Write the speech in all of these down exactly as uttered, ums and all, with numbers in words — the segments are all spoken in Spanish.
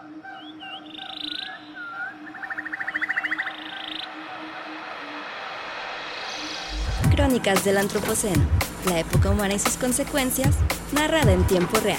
Crónicas del Antropoceno, la época humana y sus consecuencias, narrada en tiempo real.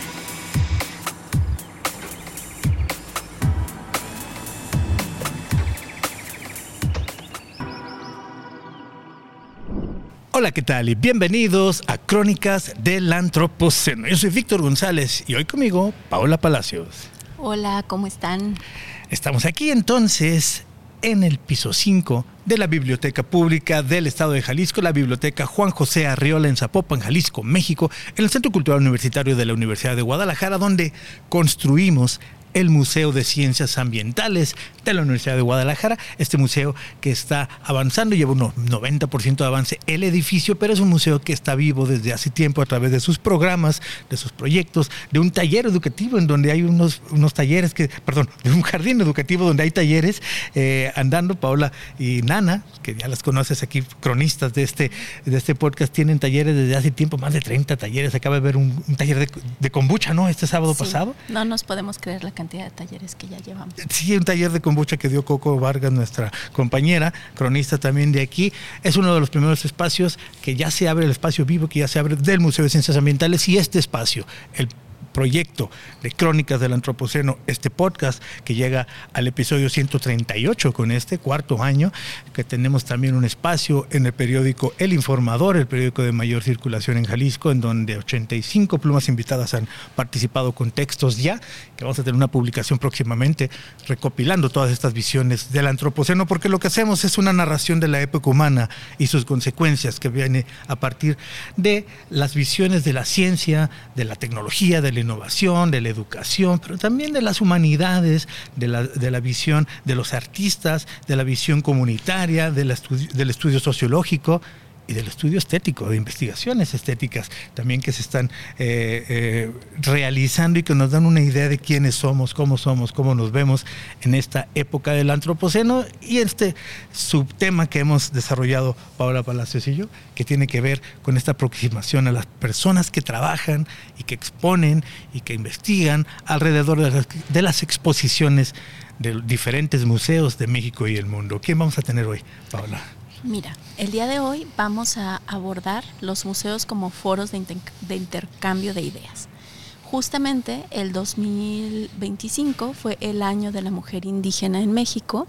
Hola, ¿qué tal? Y bienvenidos a Crónicas del Antropoceno. Yo soy Víctor González y hoy conmigo, Paola Palacios. Hola, ¿cómo están? Estamos aquí entonces en el piso cinco de la Biblioteca Pública del Estado de Jalisco, la Biblioteca Juan José Arriola en Zapopan, Jalisco, México, en el Centro Cultural Universitario de la Universidad de Guadalajara, donde construimos el Museo de Ciencias Ambientales de la Universidad de Guadalajara. Este museo que está avanzando, lleva un noventa por ciento de avance el edificio, pero es un museo que está vivo desde hace tiempo a través de sus programas, de sus proyectos, de un taller educativo en donde hay unos, unos talleres, que, perdón, de un jardín educativo donde hay talleres eh, andando. Paola y Nana, que ya las conoces aquí, cronistas de este, de este podcast, tienen talleres desde hace tiempo, más de treinta talleres. Acaba de haber un, un taller de, de kombucha, ¿no? Este sábado Sí, pasado. No nos podemos creer la cantidad de talleres que ya llevamos. Sí, un taller de kombucha que dio Coco Vargas, nuestra compañera, cronista también de aquí. Es uno de los primeros espacios que ya se abre, el espacio vivo que ya se abre del Museo de Ciencias Ambientales, y este espacio, el proyecto de Crónicas del Antropoceno, este podcast que llega al episodio ciento treinta y ocho con este cuarto año, que tenemos también un espacio en el periódico El Informador, el periódico de mayor circulación en Jalisco, en donde ochenta y cinco plumas invitadas han participado con textos ya, que vamos a tener una publicación próximamente recopilando todas estas visiones del Antropoceno, porque lo que hacemos es una narración de la época humana y sus consecuencias, que viene a partir de las visiones de la ciencia, de la tecnología, de la innovación, de la educación, pero también de las humanidades, de la, de la visión de los artistas, de la visión comunitaria, de la estu- del estudio sociológico y del estudio estético, de investigaciones estéticas también que se están eh, eh, realizando y que nos dan una idea de quiénes somos, cómo somos, cómo nos vemos en esta época del Antropoceno, y este subtema que hemos desarrollado Paola Palacios y yo, que tiene que ver con esta aproximación a las personas que trabajan y que exponen y que investigan alrededor de las, de las exposiciones de diferentes museos de México y el mundo. ¿Quién vamos a tener hoy, Paola? Mira, el día de hoy vamos a abordar los museos como foros de, inter- de intercambio de ideas. Justamente el dos mil veinticinco fue el año de la mujer indígena en México,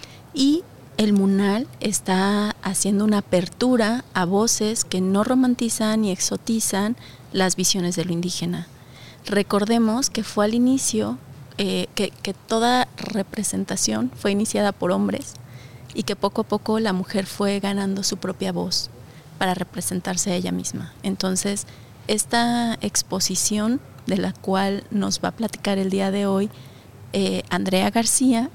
y el MUNAL está haciendo una apertura a voces que no romantizan ni exotizan las visiones de lo indígena. Recordemos que fue al inicio, eh, que, que toda representación fue iniciada por hombres, y que poco a poco la mujer fue ganando su propia voz para representarse a ella misma. Entonces, esta exposición de la cual nos va a platicar el día de hoy eh, Andrea García,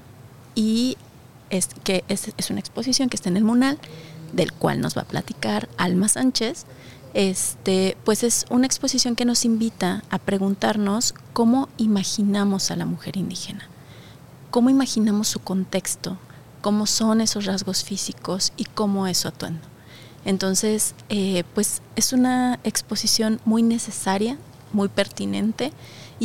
y es, que es, es una exposición que está en el MUNAL, del cual nos va a platicar Alma Sánchez. Este, pues es una exposición que nos invita a preguntarnos cómo imaginamos a la mujer indígena, cómo imaginamos su contexto, cómo son esos rasgos físicos y cómo es su atuendo. Entonces, eh, pues es una exposición muy necesaria, muy pertinente,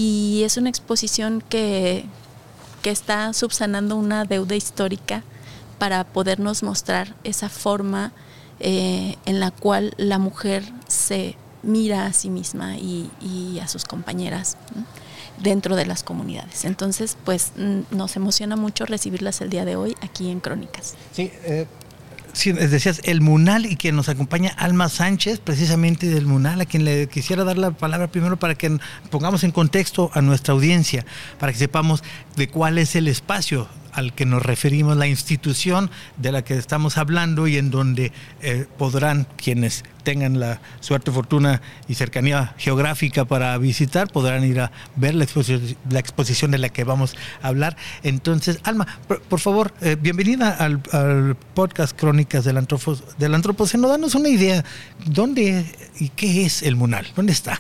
y es una exposición que, que está subsanando una deuda histórica para podernos mostrar esa forma eh, en la cual la mujer se mira a sí misma y, y a sus compañeras, ¿no?, dentro de las comunidades. Entonces, pues nos emociona mucho recibirlas el día de hoy aquí en Crónicas. Sí, eh, sí, decías el MUNAL, y quien nos acompaña, Alma Sánchez, precisamente del MUNAL, a quien le quisiera dar la palabra primero para que pongamos en contexto a nuestra audiencia, para que sepamos de cuál es el espacio al que nos referimos, la institución de la que estamos hablando, y en donde eh, podrán quienes tengan la suerte, fortuna y cercanía geográfica para visitar, podrán ir a ver la exposición, la exposición de la que vamos a hablar. Entonces, Alma, por, por favor, eh, bienvenida al, al podcast Crónicas del, Antropo, del Antropoceno. Danos una idea, ¿dónde y qué es el MUNAL? ¿Dónde está?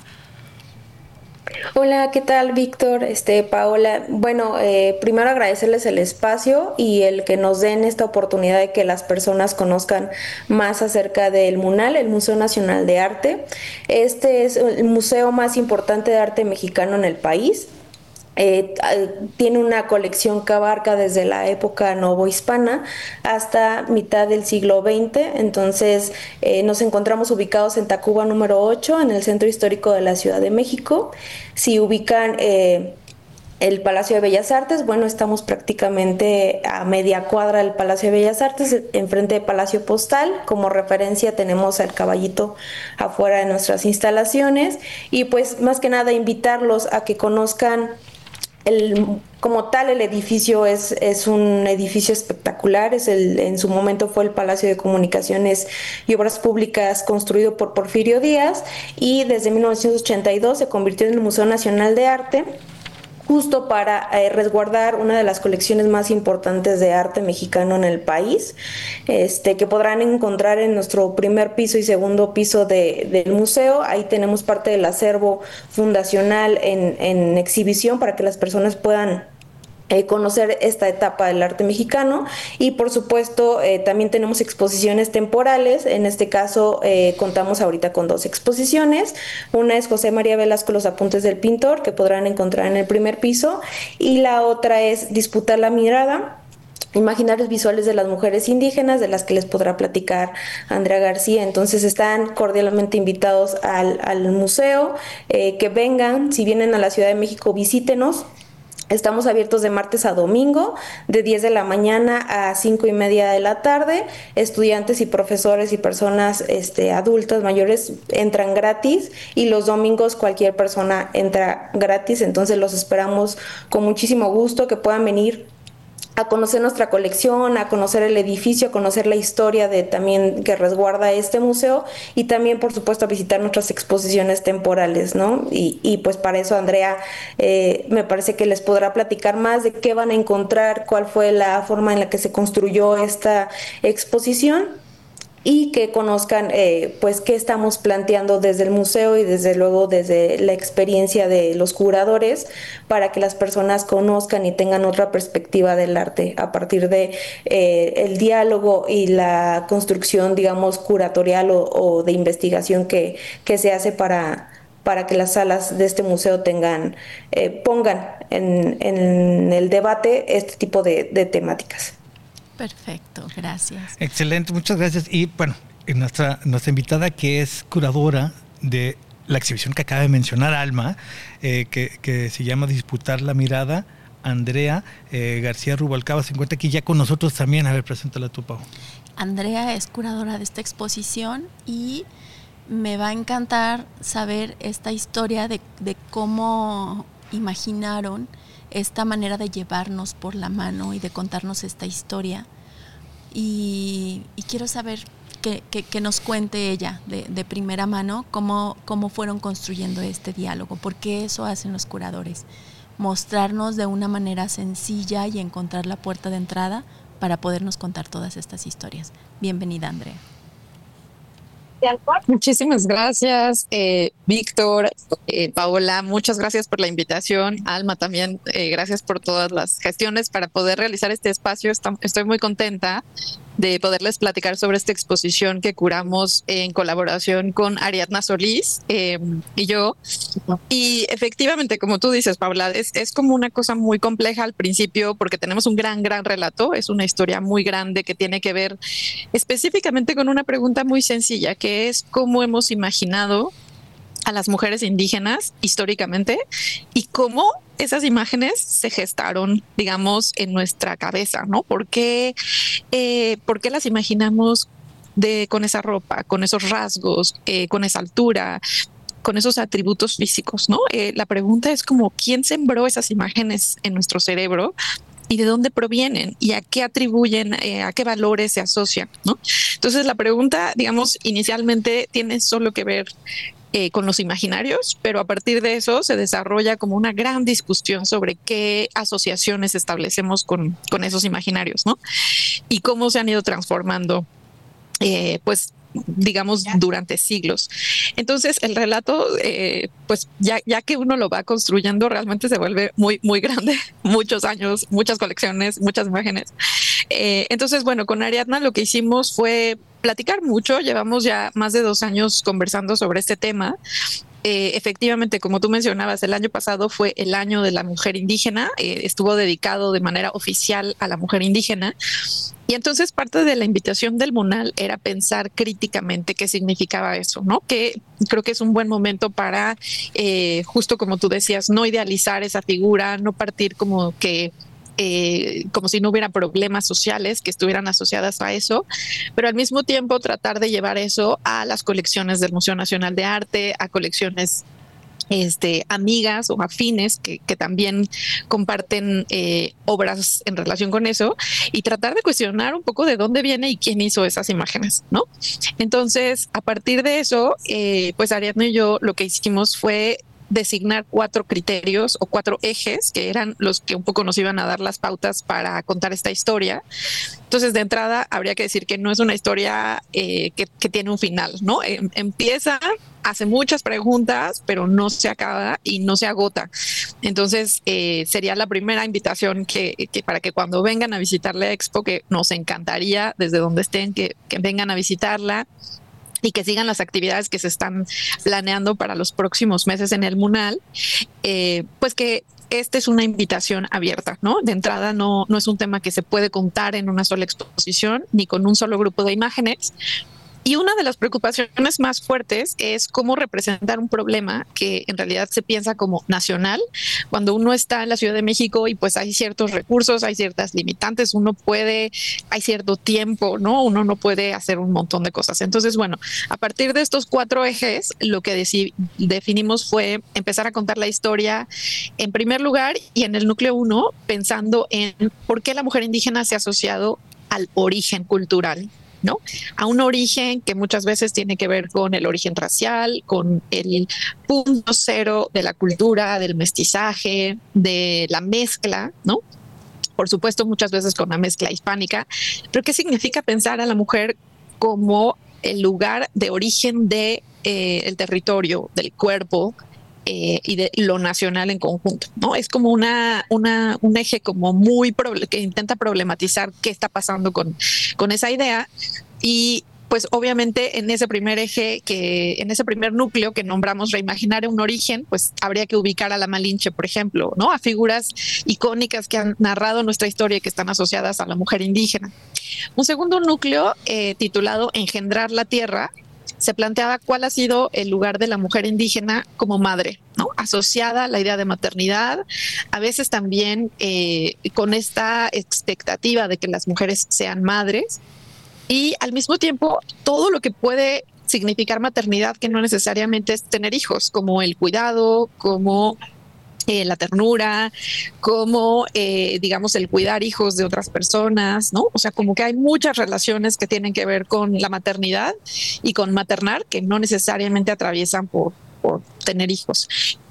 Hola, ¿qué tal, Víctor? Este, Paola. Bueno, eh, primero agradecerles el espacio y el que nos den esta oportunidad de que las personas conozcan más acerca del MUNAL, el Museo Nacional de Arte. Este es el museo más importante de arte mexicano en el país. Eh, tiene una colección que abarca desde la época novohispana hasta mitad del siglo veinte. Entonces eh, nos encontramos ubicados en Tacuba número ocho, en el centro histórico de la Ciudad de México. Si ubican eh, el Palacio de Bellas Artes, bueno, estamos prácticamente a media cuadra del Palacio de Bellas Artes, enfrente del Palacio Postal. Como referencia tenemos al caballito afuera de nuestras instalaciones, y pues más que nada invitarlos a que conozcan el, como tal, el edificio es, es un edificio espectacular. Es el, en su momento fue el Palacio de Comunicaciones y Obras Públicas construido por Porfirio Díaz, y desde mil novecientos ochenta y dos se convirtió en el Museo Nacional de Arte, justo para eh, resguardar una de las colecciones más importantes de arte mexicano en el país, este, que podrán encontrar en nuestro primer piso y segundo piso de, del museo. Ahí tenemos parte del acervo fundacional en, en exhibición para que las personas puedan Eh, conocer esta etapa del arte mexicano. Y por supuesto eh, también tenemos exposiciones temporales. En este caso eh, contamos ahorita con dos exposiciones. Una es José María Velasco, Los apuntes del pintor, que podrán encontrar en el primer piso, y la otra es Disputar la mirada, imaginarios visuales de las mujeres indígenas, de las que les podrá platicar Andrea García. Entonces están cordialmente invitados al, al museo, eh, que vengan. Si vienen a la Ciudad de México, visítenos. Estamos abiertos de martes a domingo, de diez de la mañana a cinco y media de la tarde. Estudiantes y profesores y personas este, adultas mayores entran gratis, y los domingos cualquier persona entra gratis. Entonces los esperamos con muchísimo gusto, que puedan venir a conocer nuestra colección, a conocer el edificio, a conocer la historia de también que resguarda este museo, y también por supuesto a visitar nuestras exposiciones temporales, ¿no? Y, y pues para eso Andrea eh, me parece que les podrá platicar más de qué van a encontrar, cuál fue la forma en la que se construyó esta exposición, y que conozcan eh, pues qué estamos planteando desde el museo y desde luego desde la experiencia de los curadores, para que las personas conozcan y tengan otra perspectiva del arte a partir de eh, el diálogo y la construcción, digamos, curatorial o, o de investigación que, que se hace para para que las salas de este museo tengan, eh, pongan en, en el debate este tipo de, de temáticas. Perfecto, gracias. Excelente, muchas gracias. Y bueno, nuestra, nuestra invitada, que es curadora de la exhibición que acaba de mencionar Alma, eh, que, que se llama Disputar la mirada, Andrea eh, García Rubalcaba, se encuentra aquí ya con nosotros también. A ver, preséntala tú, Pau. Andrea es curadora de esta exposición, y me va a encantar saber esta historia de, de cómo imaginaron esta manera de llevarnos por la mano y de contarnos esta historia. Y, y quiero saber que, que, que nos cuente ella de, de primera mano cómo, cómo fueron construyendo este diálogo, porque eso hacen los curadores, mostrarnos de una manera sencilla y encontrar la puerta de entrada para podernos contar todas estas historias. Bienvenida, Andrea. Muchísimas gracias, eh, Víctor, eh, Paola, muchas gracias por la invitación. Alma también, eh, gracias por todas las gestiones para poder realizar este espacio. Estoy muy contenta de poderles platicar sobre esta exposición que curamos en colaboración con Ariadna Solís eh, y yo. Y efectivamente, como tú dices, Paula, es, es como una cosa muy compleja al principio, porque tenemos un gran, gran relato. Es una historia muy grande que tiene que ver específicamente con una pregunta muy sencilla, que es cómo hemos imaginado a las mujeres indígenas históricamente y cómo esas imágenes se gestaron, digamos, en nuestra cabeza, ¿no? ¿Por qué, eh, ¿por qué las imaginamos de, con esa ropa, con esos rasgos, eh, con esa altura, con esos atributos físicos, ¿no? Eh, la pregunta es como, ¿quién sembró esas imágenes en nuestro cerebro? ¿Y de dónde provienen? ¿Y a qué atribuyen? Eh, ¿A qué valores se asocian? ¿No? Entonces la pregunta, digamos, inicialmente tiene solo que ver eh, con los imaginarios, pero a partir de eso se desarrolla como una gran discusión sobre qué asociaciones establecemos con, con esos imaginarios, ¿no? Y cómo se han ido transformando, eh, pues, digamos, durante siglos. Entonces el relato, eh, pues ya, ya que uno lo va construyendo, realmente se vuelve muy, muy grande, muchos años, muchas colecciones, muchas imágenes. Eh, entonces, bueno, con Ariadna lo que hicimos fue platicar mucho. Llevamos ya más de dos años conversando sobre este tema. eh, efectivamente, como tú mencionabas, el año pasado fue el año de la mujer indígena, eh, estuvo dedicado de manera oficial a la mujer indígena. Y entonces parte de la invitación del MUNAL era pensar críticamente qué significaba eso, ¿no? Que creo que es un buen momento para, eh, justo como tú decías, no idealizar esa figura, no partir como que Eh, como si no hubiera problemas sociales que estuvieran asociadas a eso, pero al mismo tiempo tratar de llevar eso a las colecciones del Museo Nacional de Arte, a colecciones este, amigas o afines que, que también comparten eh, obras en relación con eso, y tratar de cuestionar un poco de dónde viene y quién hizo esas imágenes, ¿no? Entonces, a partir de eso, eh, pues Ariadna y yo lo que hicimos fue designar cuatro criterios o cuatro ejes que eran los que un poco nos iban a dar las pautas para contar esta historia. Entonces, de entrada, habría que decir que no es una historia eh, que, que tiene un final, ¿no? Eh, empieza, hace muchas preguntas, pero no se acaba y no se agota. Entonces, eh, sería la primera invitación que, que para que cuando vengan a visitar la expo, que nos encantaría desde donde estén, que, que vengan a visitarla y que sigan las actividades que se están planeando para los próximos meses en el MUNAL, eh, pues que esta es una invitación abierta, ¿no? De entrada no, no es un tema que se puede contar en una sola exposición ni con un solo grupo de imágenes. Y una de las preocupaciones más fuertes es cómo representar un problema que en realidad se piensa como nacional. Cuando uno está en la Ciudad de México y pues hay ciertos recursos, hay ciertas limitantes, uno puede, hay cierto tiempo, ¿no? Uno no puede hacer un montón de cosas. Entonces, bueno, a partir de estos cuatro ejes, lo que deci- definimos fue empezar a contar la historia en primer lugar y en el núcleo uno, pensando en por qué la mujer indígena se ha asociado al origen cultural, ¿no? A un origen que muchas veces tiene que ver con el origen racial, con el punto cero de la cultura, del mestizaje, de la mezcla, ¿no? Por supuesto, muchas veces con la mezcla hispánica. Pero ¿qué significa pensar a la mujer como el lugar de origen de eh, el territorio, del cuerpo, Eh, y de lo nacional en conjunto, ¿no? Es como una, una, un eje como muy proble- que intenta problematizar qué está pasando con, con esa idea. Y pues obviamente en ese primer eje, que en ese primer núcleo que nombramos reimaginar un origen, pues habría que ubicar a la Malinche, por ejemplo, ¿no? A figuras icónicas que han narrado nuestra historia y que están asociadas a la mujer indígena. Un segundo núcleo eh, titulado Engendrar la Tierra se planteaba cuál ha sido el lugar de la mujer indígena como madre, ¿no? Asociada a la idea de maternidad, a veces también eh, con esta expectativa de que las mujeres sean madres, y al mismo tiempo todo lo que puede significar maternidad, que no necesariamente es tener hijos, como el cuidado, como Eh, la ternura, como, eh, digamos, el cuidar hijos de otras personas, ¿no? O sea, como que hay muchas relaciones que tienen que ver con la maternidad y con maternar, que no necesariamente atraviesan por, por tener hijos.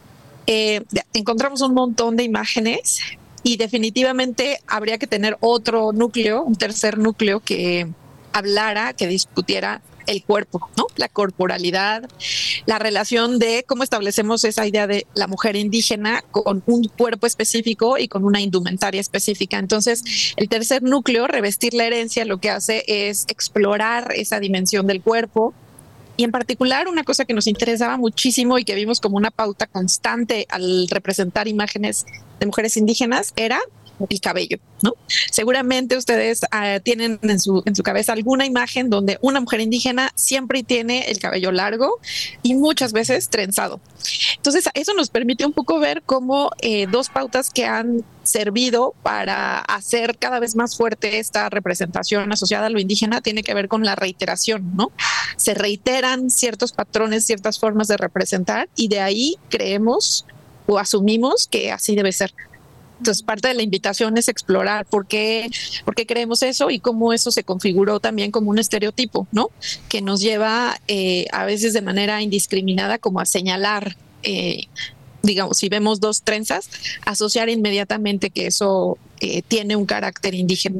Eh, encontramos un montón de imágenes y definitivamente habría que tener otro núcleo, un tercer núcleo que hablara, que discutiera el cuerpo, ¿no? La corporalidad, la relación de cómo establecemos esa idea de la mujer indígena con un cuerpo específico y con una indumentaria específica. Entonces, el tercer núcleo, revestir la herencia, lo que hace es explorar esa dimensión del cuerpo. Y en particular, una cosa que nos interesaba muchísimo y que vimos como una pauta constante al representar imágenes de mujeres indígenas era el cabello, ¿no? Seguramente ustedes uh, tienen en su, en su cabeza alguna imagen donde una mujer indígena siempre tiene el cabello largo y muchas veces trenzado. Entonces, eso nos permite un poco ver cómo eh, dos pautas que han servido para hacer cada vez más fuerte esta representación asociada a lo indígena tiene que ver con la reiteración, ¿no? Se reiteran ciertos patrones, ciertas formas de representar, y de ahí creemos o asumimos que así debe ser. Entonces, parte de la invitación es explorar por qué, por qué creemos eso y cómo eso se configuró también como un estereotipo, ¿no? Que nos lleva eh, a veces de manera indiscriminada como a señalar, eh, digamos, si vemos dos trenzas, asociar inmediatamente que eso eh, tiene un carácter indígena.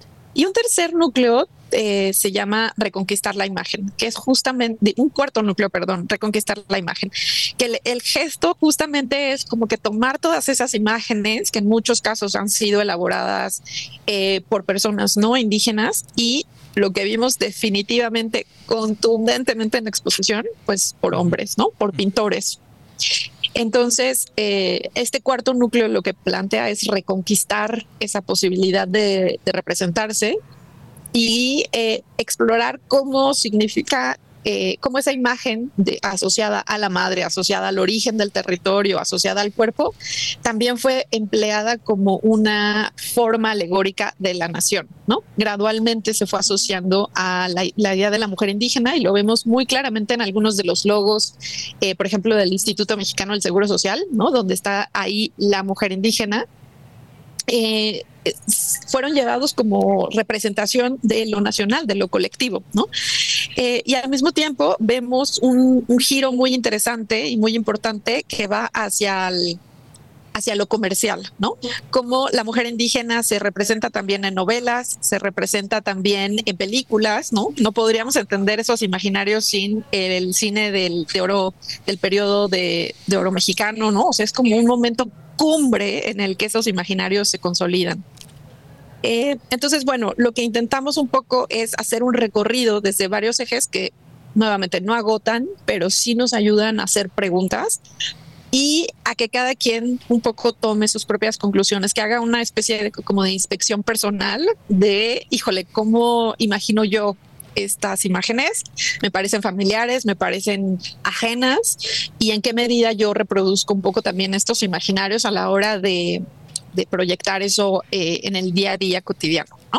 Y un tercer núcleo eh, se llama reconquistar la imagen, que es justamente un cuarto núcleo, perdón, reconquistar la imagen, que el, el gesto justamente es como que tomar todas esas imágenes que en muchos casos han sido elaboradas eh, por personas no indígenas, y lo que vimos definitivamente contundentemente en la exposición, pues por hombres, ¿no? Por pintores, Entonces, eh, este cuarto núcleo lo que plantea es reconquistar esa posibilidad de, de representarse y eh, explorar cómo significa, eh, cómo esa imagen de, asociada a la madre, asociada al origen del territorio, asociada al cuerpo, también fue empleada como una forma alegórica de la nación, ¿no? Gradualmente se fue asociando a la, la idea de la mujer indígena y lo vemos muy claramente en algunos de los logos, eh, por ejemplo, del Instituto Mexicano del Seguro Social, ¿no? Donde está ahí la mujer indígena. Eh, fueron llevados como representación de lo nacional, de lo colectivo, ¿no? Eh, y al mismo tiempo vemos un, un giro muy interesante y muy importante que va hacia el, hacia lo comercial, ¿no? Como la mujer indígena se representa también en novelas, se representa también en películas, ¿no? No podríamos entender esos imaginarios sin el cine del, de oro, del periodo de, de oro mexicano, ¿no? O sea, es como un momento cumbre en el que esos imaginarios se consolidan. Eh, entonces, bueno, lo que intentamos un poco es hacer un recorrido desde varios ejes que nuevamente no agotan, pero sí nos ayudan a hacer preguntas y a que cada quien un poco tome sus propias conclusiones, que haga una especie de, como de inspección personal de, híjole, ¿cómo imagino yo estas imágenes? Me parecen familiares, me parecen ajenas, y en qué medida yo reproduzco un poco también estos imaginarios a la hora de, de proyectar eso eh, en el día a día cotidiano, ¿no?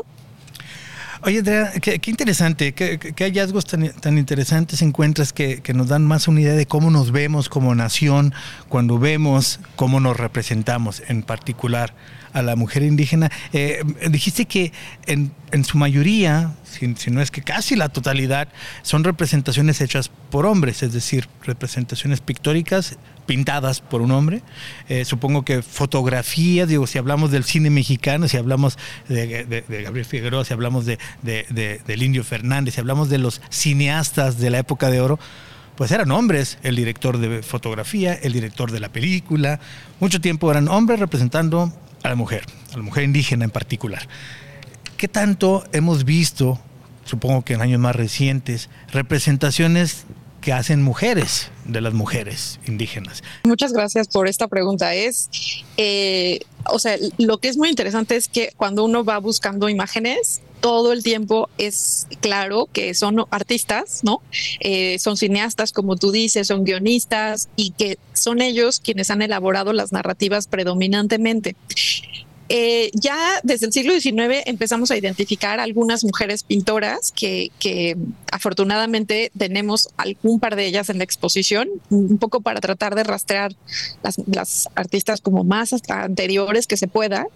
Oye, Andrea, qué, qué interesante, qué, qué hallazgos tan, tan interesantes encuentras que, que nos dan más una idea de cómo nos vemos como nación cuando vemos cómo nos representamos, en particular a la mujer indígena. Eh, dijiste que en, en su mayoría, si, si no es que casi la totalidad, son representaciones hechas por hombres, es decir, representaciones pictóricas pintadas por un hombre. Eh, supongo que fotografía, digo, si hablamos del cine mexicano, si hablamos de, de, de Gabriel Figueroa, si hablamos de, de, de, del Indio Fernández, si hablamos de los cineastas de la época de oro, pues eran hombres, el director de fotografía, el director de la película, mucho tiempo eran hombres representando a la mujer, a la mujer indígena en particular. ¿Qué tanto hemos visto, supongo que en años más recientes, representaciones que hacen mujeres de las mujeres indígenas? Muchas gracias por esta pregunta. Es, eh, o sea, lo que es muy interesante es que cuando uno va buscando imágenes, todo el tiempo es claro que son artistas, ¿no? Eh, son cineastas, como tú dices, son guionistas, y que son ellos quienes han elaborado las narrativas predominantemente. Eh, ya desde el siglo diecinueve empezamos a identificar algunas mujeres pintoras que, que afortunadamente tenemos algún par de ellas en la exposición, un poco para tratar de rastrear las, las artistas como más hasta anteriores que se pueda.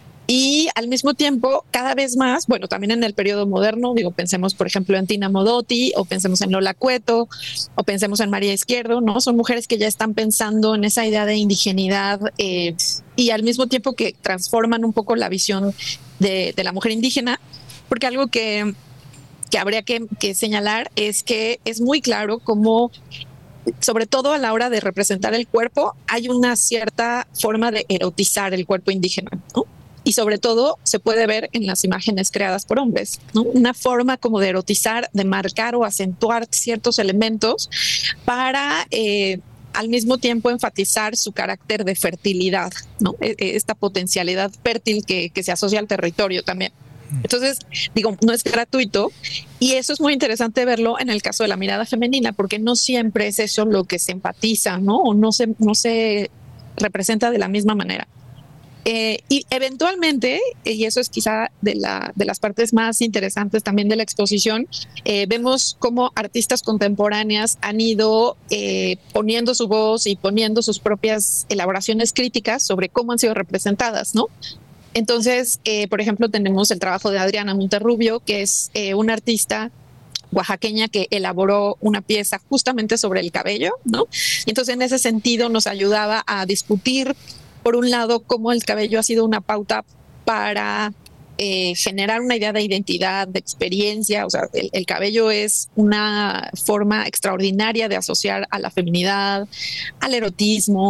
Y al mismo tiempo, cada vez más, bueno, también en el periodo moderno, digo, pensemos por ejemplo en Tina Modotti, o pensemos en Lola Cueto, o pensemos en María Izquierdo, ¿no? Son mujeres que ya están pensando en esa idea de indigenidad eh, y al mismo tiempo que transforman un poco la visión de, de la mujer indígena, porque algo que, que habría que, que señalar es que es muy claro cómo, sobre todo a la hora de representar el cuerpo, hay una cierta forma de erotizar el cuerpo indígena, ¿no? Y sobre todo se puede ver en las imágenes creadas por hombres, ¿no? Una forma como de erotizar, de marcar o acentuar ciertos elementos para eh, al mismo tiempo enfatizar su carácter de fertilidad, ¿no? Esta potencialidad fértil que, que se asocia al territorio también. Entonces, digo, no es gratuito, y eso es muy interesante verlo en el caso de la mirada femenina, porque no siempre es eso lo que se empatiza, ¿no? O no se, no se representa de la misma manera. Eh, y eventualmente, y eso es quizá de, la, de las partes más interesantes también de la exposición, eh, vemos cómo artistas contemporáneas han ido eh, poniendo su voz y poniendo sus propias elaboraciones críticas sobre cómo han sido representadas, ¿no? Entonces, eh, por ejemplo, tenemos el trabajo de Adriana Monterrubio, que es eh, una artista oaxaqueña que elaboró una pieza justamente sobre el cabello, ¿no? Y entonces, en ese sentido, nos ayudaba a discutir, por un lado, cómo el cabello ha sido una pauta para eh, generar una idea de identidad, de experiencia. O sea, el, el cabello es una forma extraordinaria de asociar a la feminidad, al erotismo,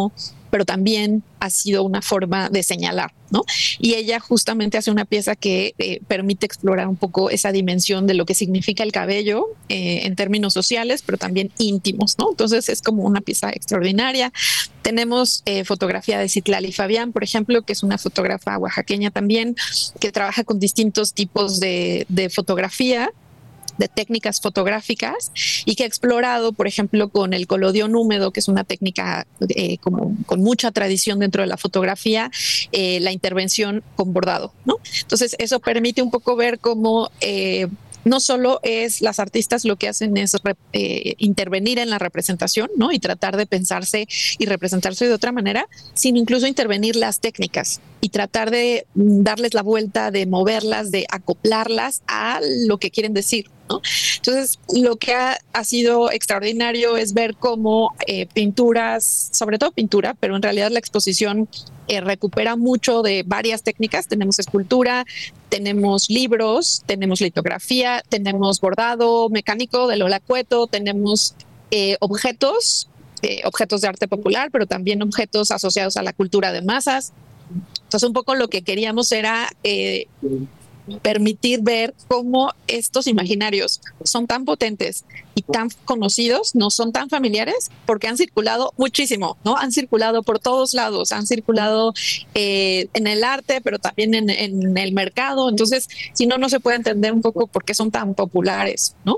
pero también ha sido una forma de señalar, ¿no? Y ella justamente hace una pieza que eh, permite explorar un poco esa dimensión de lo que significa el cabello eh, en términos sociales, pero también íntimos, ¿no? Entonces es como una pieza extraordinaria. Tenemos eh, fotografía de Citlali Fabián, por ejemplo, que es una fotógrafa oaxaqueña también, que trabaja con distintos tipos de, de fotografía, de técnicas fotográficas, y que ha explorado, por ejemplo, con el colodión húmedo, que es una técnica eh, como, con mucha tradición dentro de la fotografía, eh, la intervención con bordado, ¿no? Entonces, eso permite un poco ver cómo eh, no solo es las artistas lo que hacen es eh, intervenir en la representación, ¿no? Y tratar de pensarse y representarse de otra manera, sino incluso intervenir las técnicas y tratar de darles la vuelta, de moverlas, de acoplarlas a lo que quieren decir, ¿no? Entonces, lo que ha, ha sido extraordinario es ver cómo eh, pinturas, sobre todo pintura, pero en realidad la exposición eh, recupera mucho de varias técnicas. Tenemos escultura, tenemos libros, tenemos litografía, tenemos bordado mecánico de Lola Cueto, tenemos eh, objetos, eh, objetos de arte popular, pero también objetos asociados a la cultura de masas. Entonces, un poco lo que queríamos era eh, permitir ver cómo estos imaginarios son tan potentes y tan conocidos, no son tan familiares, porque han circulado muchísimo, ¿no? Han circulado por todos lados, han circulado eh, en el arte, pero también en, en el mercado. Entonces, si no, no se puede entender un poco por qué son tan populares, ¿no?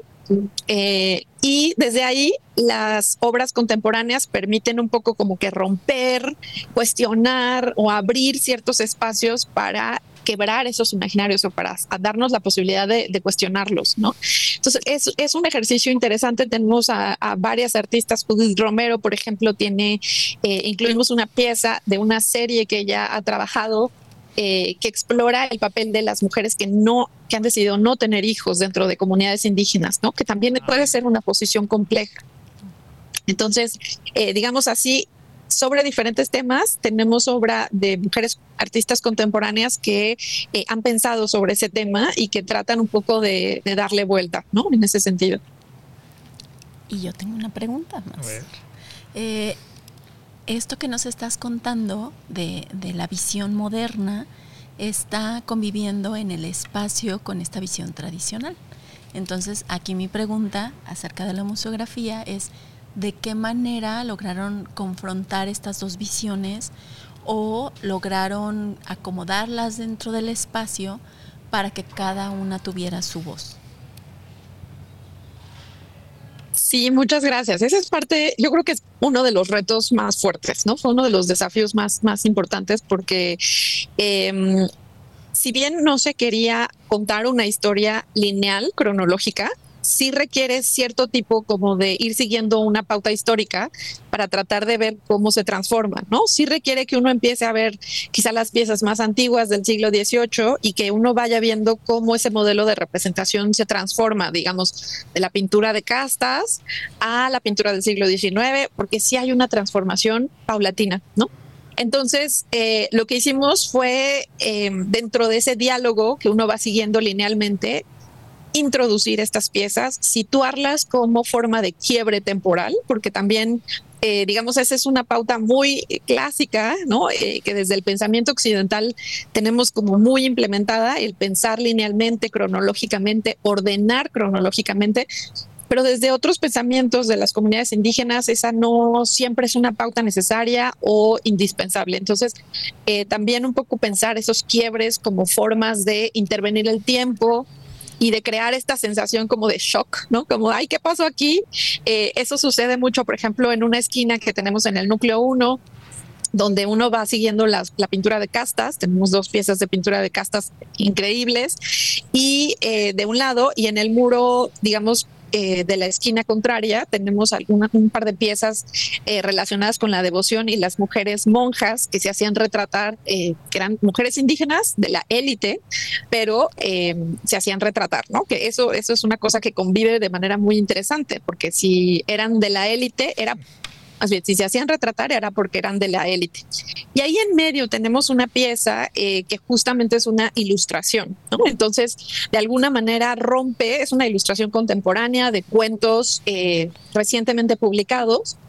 Eh, y desde ahí las obras contemporáneas permiten un poco como que romper, cuestionar o abrir ciertos espacios para quebrar esos imaginarios o para darnos la posibilidad de, de cuestionarlos, ¿no? Entonces es, es un ejercicio interesante. Tenemos a, a varias artistas. Judith Romero, por ejemplo, tiene, eh, incluimos una pieza de una serie que ella ha trabajado Eh, que explora el papel de las mujeres que no que han decidido no tener hijos dentro de comunidades indígenas, ¿no? Que también puede ser una posición compleja. Entonces, eh, digamos así, sobre diferentes temas, tenemos obra de mujeres artistas contemporáneas que eh, han pensado sobre ese tema y que tratan un poco de, de darle vuelta, ¿no? En ese sentido. Y yo tengo una pregunta más. Eh, Esto que nos estás contando de, de la visión moderna está conviviendo en el espacio con esta visión tradicional. Entonces, aquí mi pregunta acerca de la museografía es ¿de qué manera lograron confrontar estas dos visiones o lograron acomodarlas dentro del espacio para que cada una tuviera su voz? Sí, muchas gracias. Esa es parte, yo creo que es uno de los retos más fuertes, ¿no? Fue uno de los desafíos más, más importantes porque eh, si bien no se quería contar una historia lineal, cronológica, sí requiere cierto tipo como de ir siguiendo una pauta histórica para tratar de ver cómo se transforma, ¿no? Sí requiere que uno empiece a ver quizá las piezas más antiguas del siglo dieciocho y que uno vaya viendo cómo ese modelo de representación se transforma, digamos, de la pintura de castas a la pintura del siglo diecinueve, porque sí hay una transformación paulatina, ¿no? Entonces, eh, lo que hicimos fue, eh, dentro de ese diálogo que uno va siguiendo linealmente, introducir estas piezas, situarlas como forma de quiebre temporal, porque también, eh, digamos, esa es una pauta muy clásica, ¿no? Eh, que desde el pensamiento occidental tenemos como muy implementada, el pensar linealmente, cronológicamente, ordenar cronológicamente, pero desde otros pensamientos de las comunidades indígenas esa no siempre es una pauta necesaria o indispensable. Entonces, eh, también un poco pensar esos quiebres como formas de intervenir el tiempo y de crear esta sensación como de shock, ¿no? Como, ay, ¿qué pasó aquí? Eh, eso sucede mucho, por ejemplo, en una esquina que tenemos en el núcleo uno, donde uno va siguiendo la, la pintura de castas. Tenemos dos piezas de pintura de castas increíbles y eh, de un lado, y en el muro, digamos, Eh, de la esquina contraria tenemos alguna, un par de piezas eh, relacionadas con la devoción y las mujeres monjas que se hacían retratar, eh, que eran mujeres indígenas de la élite, pero eh, se hacían retratar, ¿no? Que eso, eso es una cosa que convive de manera muy interesante, porque si eran de la élite, era más bien, si se hacían retratar era porque eran de la élite. Y ahí en medio tenemos una pieza eh, que justamente es una ilustración, ¿no? Entonces, de alguna manera rompe, es una ilustración contemporánea de cuentos eh, recientemente publicados,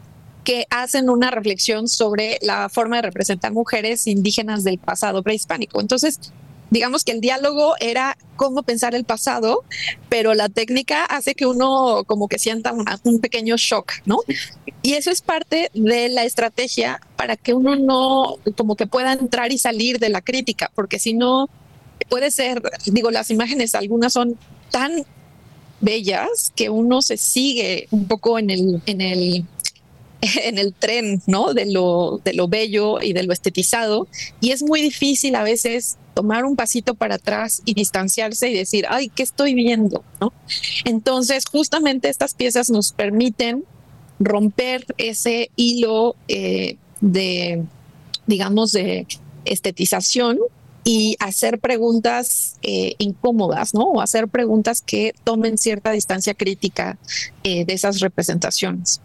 que hacen una reflexión sobre la forma de representar mujeres indígenas del pasado prehispánico. Entonces, digamos que el diálogo era cómo pensar el pasado, pero la técnica hace que uno como que sienta una, un pequeño shock, ¿no? Y eso es parte de la estrategia para que uno no como que pueda entrar y salir de la crítica, porque si no puede ser, digo, las imágenes algunas son tan bellas que uno se sigue un poco en el en el en el tren, ¿no? De lo, de lo bello y de lo estetizado. Y es muy difícil a veces tomar un pasito para atrás y distanciarse y decir, ay, ¿qué estoy viendo? ¿No? Entonces, justamente estas piezas nos permiten romper ese hilo eh, de, digamos, de estetización y hacer preguntas eh, incómodas, ¿no? O hacer preguntas que tomen cierta distancia crítica eh, de esas representaciones.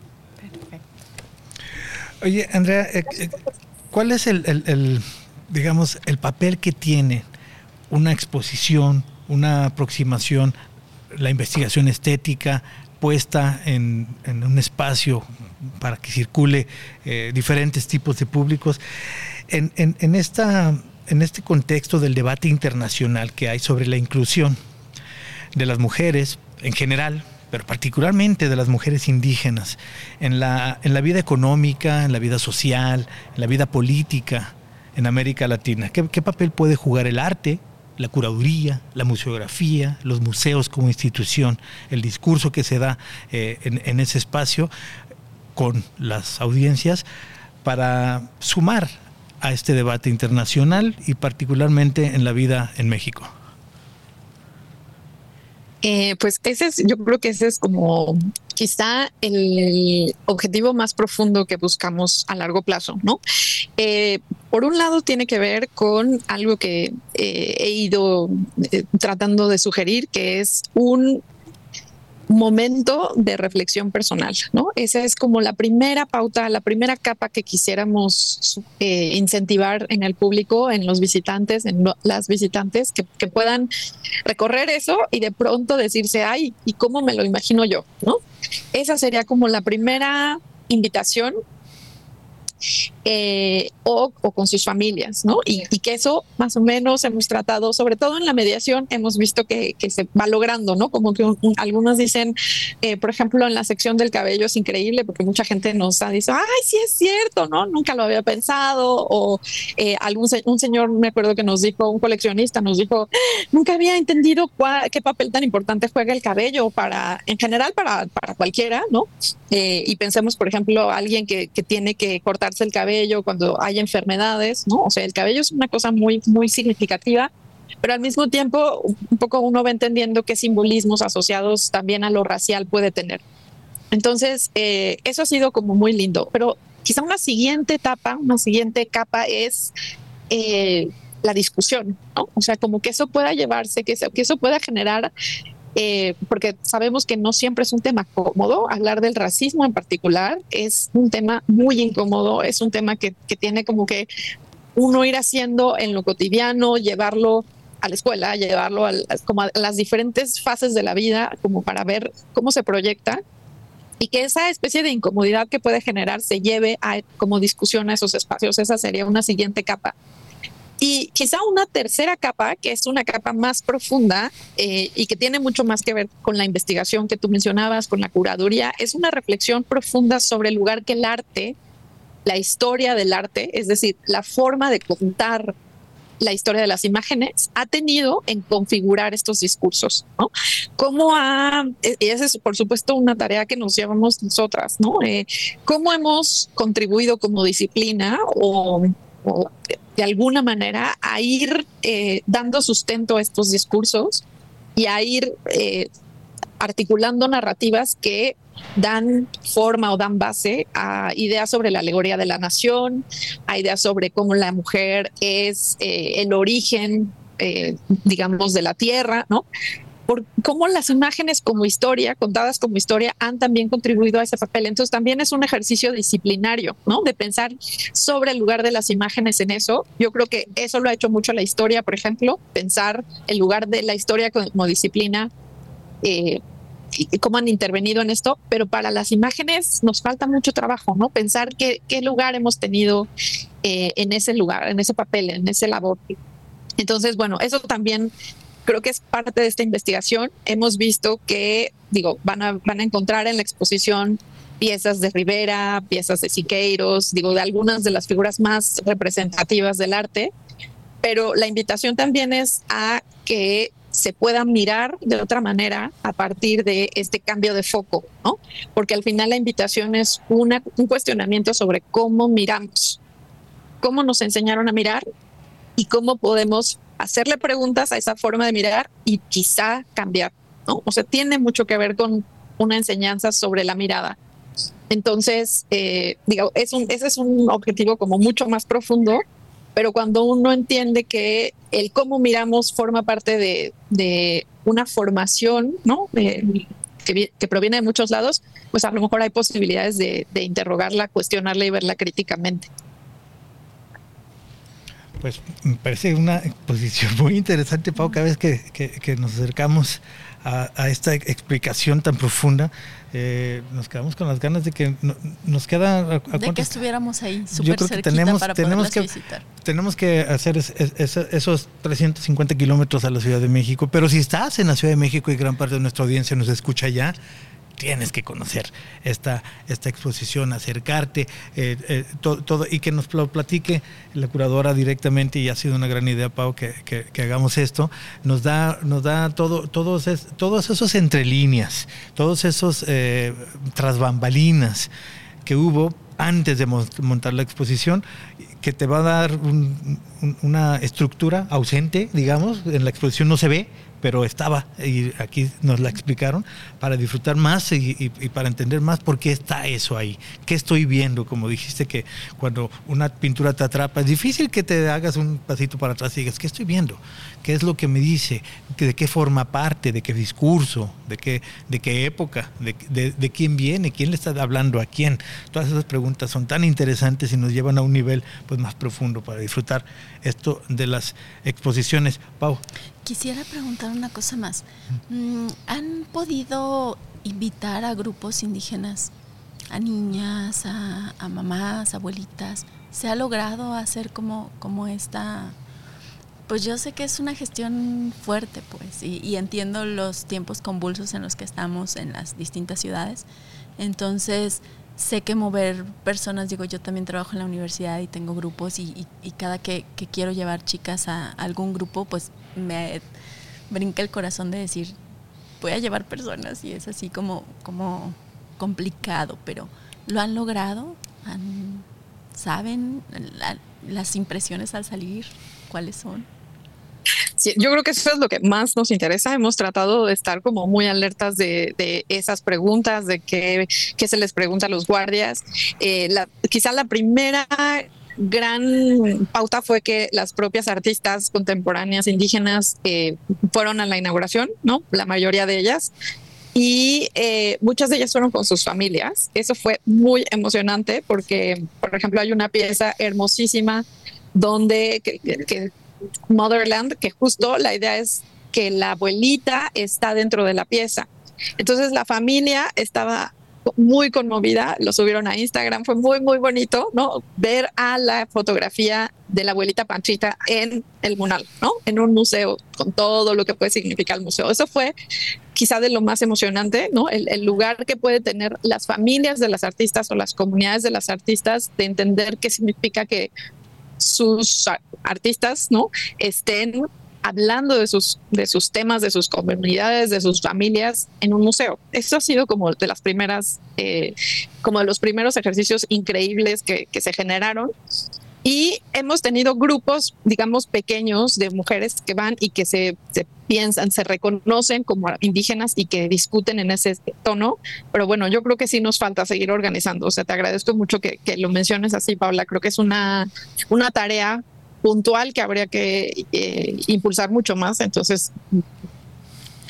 Oye, Andrea, ¿cuál es el, el, el, digamos, el papel que tiene una exposición, una aproximación, la investigación estética puesta en, en un espacio para que circule eh, diferentes tipos de públicos en, en, en, esta, en este contexto del debate internacional que hay sobre la inclusión de las mujeres en general, pero particularmente de las mujeres indígenas, en la, en la vida económica, en la vida social, en la vida política en América Latina? ¿Qué, qué papel puede jugar el arte, la curaduría, la museografía, los museos como institución, el discurso que se da eh, en, en ese espacio con las audiencias para sumar a este debate internacional y particularmente en la vida en México? Eh, pues ese es, yo creo que ese es como quizá el objetivo más profundo que buscamos a largo plazo, ¿no? Eh, por un lado tiene que ver con algo que eh, he ido eh, tratando de sugerir, que es un momento de reflexión personal, ¿no? Esa es como la primera pauta, la primera capa que quisiéramos eh, incentivar en el público, en los visitantes, en lo, las visitantes, que, que puedan recorrer eso y de pronto decirse, ay, ¿y cómo me lo imagino yo? ¿No? Esa sería como la primera invitación. Eh, o, o con sus familias, ¿no? Y, y que eso más o menos hemos tratado, sobre todo en la mediación, hemos visto que, que se va logrando, ¿no? Como que un, un, algunos dicen, eh, por ejemplo, en la sección del cabello es increíble porque mucha gente nos ha dicho, ay, sí es cierto, ¿no? Nunca lo había pensado. O eh, algún un señor, me acuerdo que nos dijo, un coleccionista nos dijo, nunca había entendido cuál, qué papel tan importante juega el cabello para, en general, para, para cualquiera, ¿no? Eh, y pensemos, por ejemplo, alguien que, que tiene que cortarse el cabello cuando hay enfermedades, ¿no? O sea, el cabello es una cosa muy, muy significativa, pero al mismo tiempo un poco uno va entendiendo qué simbolismos asociados también a lo racial puede tener. Entonces, eh, eso ha sido como muy lindo, pero quizá una siguiente etapa, una siguiente capa es eh, la discusión, ¿no? O sea, como que eso pueda llevarse, que eso, que eso pueda generar Eh, porque sabemos que no siempre es un tema cómodo. Hablar del racismo en particular es un tema muy incómodo, es un tema que, que tiene como que uno ir haciendo en lo cotidiano, llevarlo a la escuela, llevarlo a, como a las diferentes fases de la vida, como para ver cómo se proyecta, y que esa especie de incomodidad que puede generar se lleve a, como discusión a esos espacios. Esa sería una siguiente capa. Y quizá una tercera capa, que es una capa más profunda eh, y que tiene mucho más que ver con la investigación que tú mencionabas, con la curaduría, es una reflexión profunda sobre el lugar que el arte, la historia del arte, es decir, la forma de contar la historia de las imágenes, ha tenido en configurar estos discursos, ¿no? Cómo ha, y esa es por supuesto una tarea que nos llevamos nosotras, ¿no? Eh, cómo hemos contribuido como disciplina o, o de alguna manera a ir eh, dando sustento a estos discursos y a ir eh, articulando narrativas que dan forma o dan base a ideas sobre la alegoría de la nación, a ideas sobre cómo la mujer es eh, el origen, eh, digamos, de la tierra, ¿no? Por cómo las imágenes como historia, contadas como historia, han también contribuido a ese papel. Entonces también es un ejercicio disciplinario, ¿no? De pensar sobre el lugar de las imágenes en eso. Yo creo que eso lo ha hecho mucho la historia, por ejemplo, pensar el lugar de la historia como disciplina eh, y cómo han intervenido en esto, pero para las imágenes nos falta mucho trabajo, ¿no? Pensar qué, qué lugar hemos tenido eh, en ese lugar, en ese papel, en ese labor. Entonces, bueno, eso también creo que es parte de esta investigación. Hemos visto que, digo, van a, van a encontrar en la exposición piezas de Rivera, piezas de Siqueiros, digo, de algunas de las figuras más representativas del arte, pero la invitación también es a que se pueda mirar de otra manera a partir de este cambio de foco, ¿no? Porque al final la invitación es una, un cuestionamiento sobre cómo miramos, cómo nos enseñaron a mirar y cómo podemos hacerle preguntas a esa forma de mirar y quizá cambiar, ¿no? O sea, tiene mucho que ver con una enseñanza sobre la mirada. Entonces, eh, digo, es un, ese es un objetivo como mucho más profundo, pero cuando uno entiende que el cómo miramos forma parte de, de una formación, ¿no? De, que, que proviene de muchos lados, pues a lo mejor hay posibilidades de, de interrogarla, cuestionarla y verla críticamente. Pues me parece una exposición muy interesante, Pau, cada vez que, que, que nos acercamos a, a esta explicación tan profunda, eh, nos quedamos con las ganas de que no, nos queda... A, a de que estuviéramos ahí súper cerquita tenemos, para tenemos que, visitar. Tenemos que hacer es, es, es, esos trescientos cincuenta kilómetros a la Ciudad de México, pero si estás en la Ciudad de México y gran parte de nuestra audiencia nos escucha allá, tienes que conocer esta, esta exposición, acercarte, eh, eh, todo, todo, y que nos lo platique la curadora directamente, y ha sido una gran idea, Pau, que, que, que hagamos esto. Nos da, nos da todo, todos, es, todos esos entre líneas, todos esos eh, tras bambalinas que hubo antes de montar la exposición, que te va a dar un, un, una estructura ausente, digamos, en la exposición no se ve, pero estaba, y aquí nos la explicaron, para disfrutar más y, y, y para entender más por qué está eso ahí, qué estoy viendo. Como dijiste, que cuando una pintura te atrapa, es difícil que te hagas un pasito para atrás y digas, ¿qué estoy viendo? ¿Qué es lo que me dice? ¿De qué forma parte? ¿De qué discurso? ¿De qué, de qué época? ¿De, de, de quién viene? ¿Quién le está hablando a quién? Todas esas preguntas son tan interesantes y nos llevan a un nivel pues más profundo para disfrutar esto de las exposiciones. Pau. Quisiera preguntar una cosa más. ¿Han podido invitar a grupos indígenas, a niñas, a, a mamás, abuelitas? ¿Se ha logrado hacer como, como esta...? Pues yo sé que es una gestión fuerte, pues, y, y entiendo los tiempos convulsos en los que estamos en las distintas ciudades. Entonces, sé que mover personas, digo, yo también trabajo en la universidad y tengo grupos, y, y, y cada que, que quiero llevar chicas a, a algún grupo, pues me brinca el corazón de decir, voy a llevar personas, y es así como, como complicado, pero ¿lo han logrado? ¿Han, ¿Saben la, las impresiones al salir? ¿Cuáles son? Sí, yo creo que eso es lo que más nos interesa. Hemos tratado de estar como muy alertas de, de esas preguntas, de qué, qué se les pregunta a los guardias. Eh, la, quizá la primera gran pauta fue que las propias artistas contemporáneas indígenas eh, fueron a la inauguración, ¿no? La mayoría de ellas. Y eh, muchas de ellas fueron con sus familias. Eso fue muy emocionante porque, por ejemplo, hay una pieza hermosísima donde que, que Motherland, que justo la idea es que la abuelita está dentro de la pieza. Entonces la familia estaba muy conmovida, lo subieron a Instagram, fue muy muy bonito, ¿no? Ver a la fotografía de la abuelita Panchita en el Munal, ¿no? En un museo, con todo lo que puede significar el museo. Eso fue quizá de lo más emocionante, ¿no? El, el lugar que puede tener las familias de las artistas o las comunidades de las artistas de entender qué significa que sus artistas, ¿no? estén hablando de sus, de sus temas, de sus comunidades, de sus familias en un museo. Eso ha sido como de las primeras, eh, como de los primeros ejercicios increíbles que, que se generaron. Y hemos tenido grupos, digamos, pequeños de mujeres que van y que se, se piensan, se reconocen como indígenas y que discuten en ese tono. Pero bueno, yo creo que sí nos falta seguir organizando. O sea, te agradezco mucho que, que lo menciones así, Paula. Creo que es una, una tarea puntual que habría que eh, impulsar mucho más. Entonces,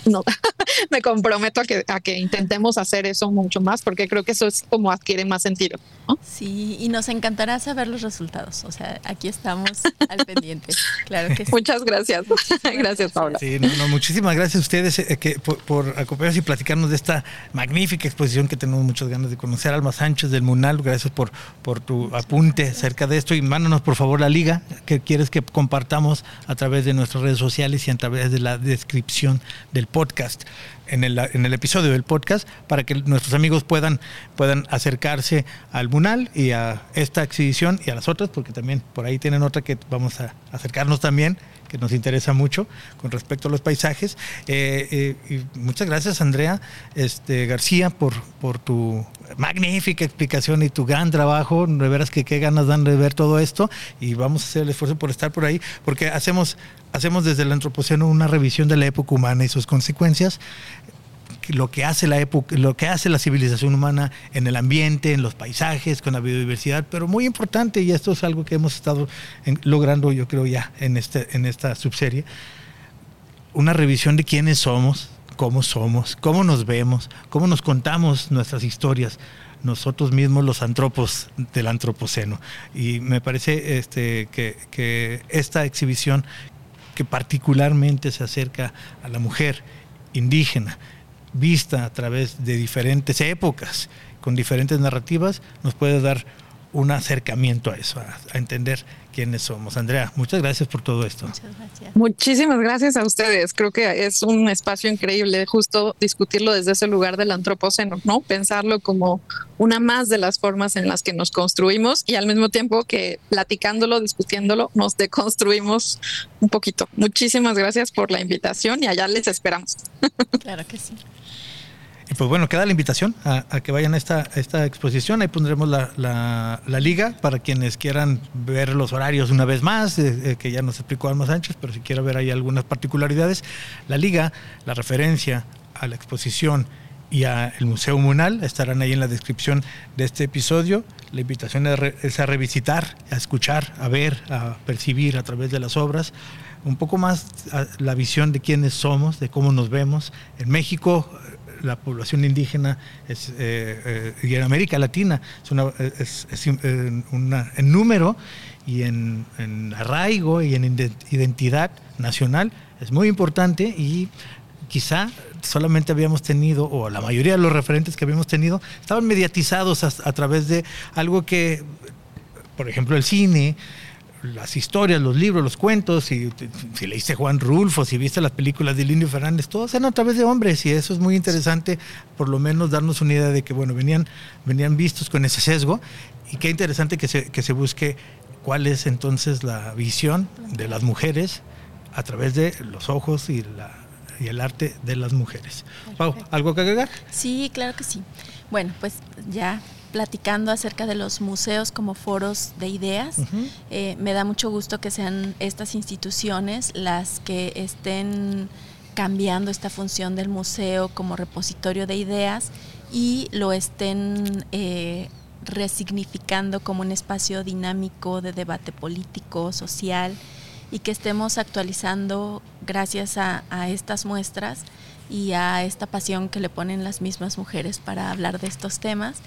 no, me comprometo a que, a que intentemos hacer eso mucho más, porque creo que eso es como adquiere más sentido, ¿no? Sí, y nos encantará saber los resultados. O sea, aquí estamos al pendiente. Claro que sí. Muchas gracias. Gracias, gracias, Paula. Sí, no, no, muchísimas gracias a ustedes eh, que, por, por acompañarnos y platicarnos de esta magnífica exposición que tenemos muchas ganas de conocer. Alma Sánchez del MUNAL, gracias por, por tu apunte acerca de esto, y mándanos por favor la liga que quieres que compartamos a través de nuestras redes sociales y a través de la descripción del podcast, en el, en el episodio del podcast, para que nuestros amigos puedan, puedan acercarse al MUNAL y a esta exhibición y a las otras, porque también por ahí tienen otra que vamos a acercarnos también, que nos interesa mucho con respecto a los paisajes. Eh, eh, y muchas gracias, Andrea este, García, por, por tu magnífica explicación y tu gran trabajo. De veras que qué ganas dan de ver todo esto, y vamos a hacer el esfuerzo por estar por ahí, porque hacemos, hacemos desde el Antropoceno una revisión de la época humana y sus consecuencias, lo que hace la época, lo que hace la civilización humana en el ambiente, en los paisajes, con la biodiversidad, pero muy importante, y esto es algo que hemos estado en, logrando, yo creo, ya en este, en esta subserie, una revisión de quiénes somos, cómo somos, cómo nos vemos, cómo nos contamos nuestras historias, nosotros mismos, los antropos del Antropoceno. Y me parece este, que, que esta exhibición, que particularmente se acerca a la mujer indígena, vista a través de diferentes épocas, con diferentes narrativas, nos puede dar un acercamiento a eso, a, a entender quiénes somos. Andrea, muchas gracias por todo esto. Muchas gracias. Muchísimas gracias a ustedes. Creo que es un espacio increíble justo discutirlo desde ese lugar del Antropoceno, ¿no? Pensarlo como una más de las formas en las que nos construimos, y al mismo tiempo que platicándolo, discutiéndolo, nos deconstruimos un poquito. Muchísimas gracias por la invitación, y allá les esperamos. Claro que sí. Y pues bueno, queda la invitación a, a que vayan a esta, a esta exposición. Ahí pondremos la, la, la liga para quienes quieran ver los horarios una vez más, eh, eh, que ya nos explicó Alma Sánchez, pero si quieren ver ahí algunas particularidades, la liga, la referencia a la exposición y a el Museo MUNAL estarán ahí en la descripción de este episodio. La invitación es, re, es a revisitar, a escuchar, a ver, a percibir a través de las obras un poco más la visión de quiénes somos, de cómo nos vemos. En México, la población indígena es, eh, eh, y en América Latina es, una, es, es una, en número y en, en arraigo y en identidad nacional es muy importante, y quizá solamente habíamos tenido, o la mayoría de los referentes que habíamos tenido estaban mediatizados a, a través de algo que, por ejemplo, el cine, las historias, los libros, los cuentos, si, si leíste Juan Rulfo, si viste las películas de Lindio Fernández, todos eran a través de hombres, y eso es muy interesante, por lo menos darnos una idea de que, bueno, venían, venían vistos con ese sesgo, y qué interesante que se, que se busque cuál es entonces la visión de las mujeres a través de los ojos y, la, y el arte de las mujeres. Pau, ¿algo que agregar? Sí, claro que sí. Bueno, pues ya platicando acerca de los museos como foros de ideas, uh-huh. eh, me da mucho gusto que sean estas instituciones las que estén cambiando esta función del museo como repositorio de ideas y lo estén eh, resignificando como un espacio dinámico de debate político, social, y que estemos actualizando gracias a, a estas muestras y a esta pasión que le ponen las mismas mujeres para hablar de estos temas.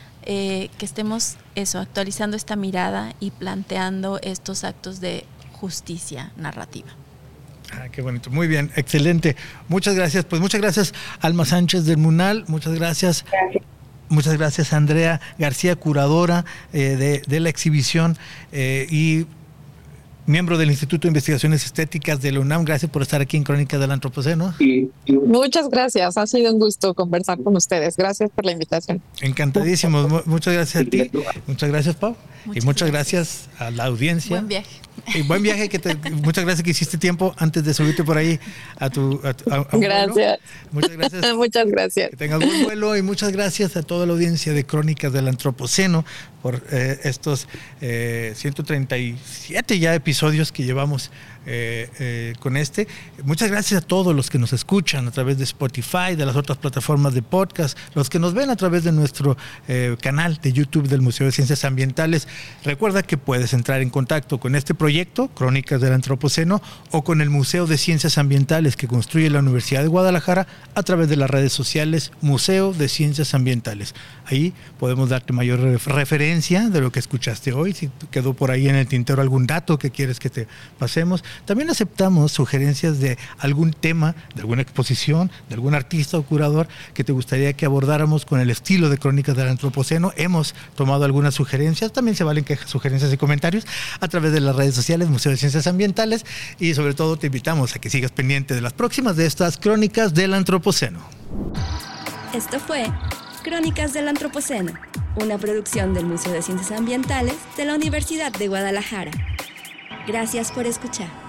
Eh, que estemos eso, actualizando esta mirada y planteando estos actos de justicia narrativa. Ah, qué bonito, muy bien, excelente. Muchas gracias, pues muchas gracias Alma Sánchez del MUNAL, muchas gracias. Gracias. Muchas gracias Andrea García, curadora eh, de, de la exhibición eh, y miembro del Instituto de Investigaciones Estéticas de la UNAM. Gracias por estar aquí en Crónicas del Antropoceno. Muchas gracias, ha sido un gusto conversar con ustedes. Gracias por la invitación. Encantadísimos, muchas gracias a ti. Muchas gracias, Pau. Muchas y muchas gracias. gracias a la audiencia. Buen viaje. Y buen viaje, que te, muchas gracias que hiciste tiempo antes de subirte por ahí a tu a, a, a Gracias. Vuelo. Muchas gracias. Muchas gracias. Que tengas buen vuelo, y muchas gracias a toda la audiencia de Crónicas del Antropoceno por eh, estos eh, ciento treinta y siete ya episodios que llevamos eh, eh, con este. Muchas gracias a todos los que nos escuchan a través de Spotify, de las otras plataformas de podcast, los que nos ven a través de nuestro eh, canal de YouTube del Museo de Ciencias Ambientales. Recuerda que puedes entrar en contacto con este proyecto, Crónicas del Antropoceno, o con el Museo de Ciencias Ambientales que construye la Universidad de Guadalajara a través de las redes sociales Museo de Ciencias Ambientales. Ahí podemos darte mayor referencia de lo que escuchaste hoy, si quedó por ahí en el tintero algún dato que quieres que te pasemos. También aceptamos sugerencias de algún tema, de alguna exposición, de algún artista o curador que te gustaría que abordáramos con el estilo de Crónicas del Antropoceno. Hemos tomado algunas sugerencias, también se valen quejas, sugerencias y comentarios a través de las redes sociales Museo de Ciencias Ambientales, y sobre todo te invitamos a que sigas pendiente de las próximas de estas Crónicas del Antropoceno. Esto fue Crónicas del Antropoceno, una producción del Museo de Ciencias Ambientales de la Universidad de Guadalajara. Gracias por escuchar.